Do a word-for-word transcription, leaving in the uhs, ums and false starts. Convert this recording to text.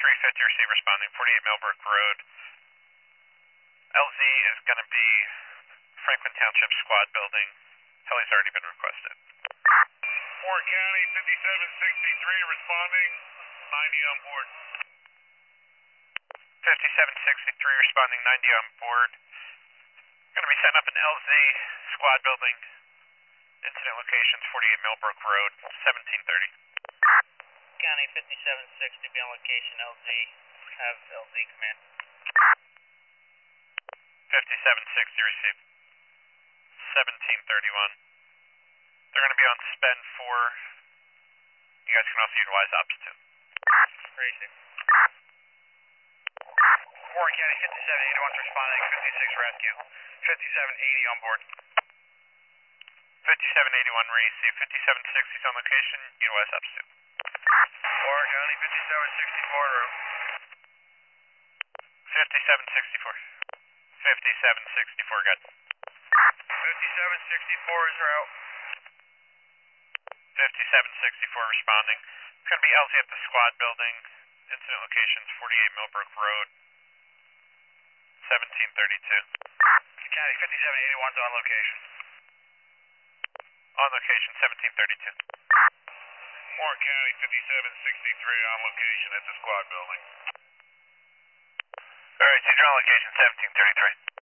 three fifty, receive responding, forty-eight Millbrook Road. L Z is going to be Franklin Township Squad Building. Heli's already been requested. Warren County, fifty-seven sixty-three, responding, ninety on board. fifty-seven sixty-three, responding, ninety on board. Going to be setting up an L Z Squad Building. Incident locations, forty-eight Millbrook Road, seventeen thirty. County, fifty-seven sixty, be on location, L Z. Have L Z command. fifty-seven sixty, receive. seventeen thirty-one. They're going to be on spend four. You guys can also utilize ops too. Racing. Warren County, fifty-seven eighty-one's responding, fifty-six rescue. fifty-seven eighty on board. fifty-seven eighty-one receive. fifty-seven sixty's on location, utilize ops too. Warren County, fifty-seven sixty-four, room. fifty-seven sixty-four. fifty-seven sixty-four, good. fifty-seven sixty-four is route. fifty-seven sixty-four responding. It's going to be L Z at the Squad Building. Incident locations, forty-eight Millbrook Road, seventeen thirty-two. County, fifty-seven eighty-one's on location. On location, seventeen thirty-two. Warren County, fifty-seven sixty-three, on location at the Squad Building. Alright, so you're on location, seventeen thirty-three.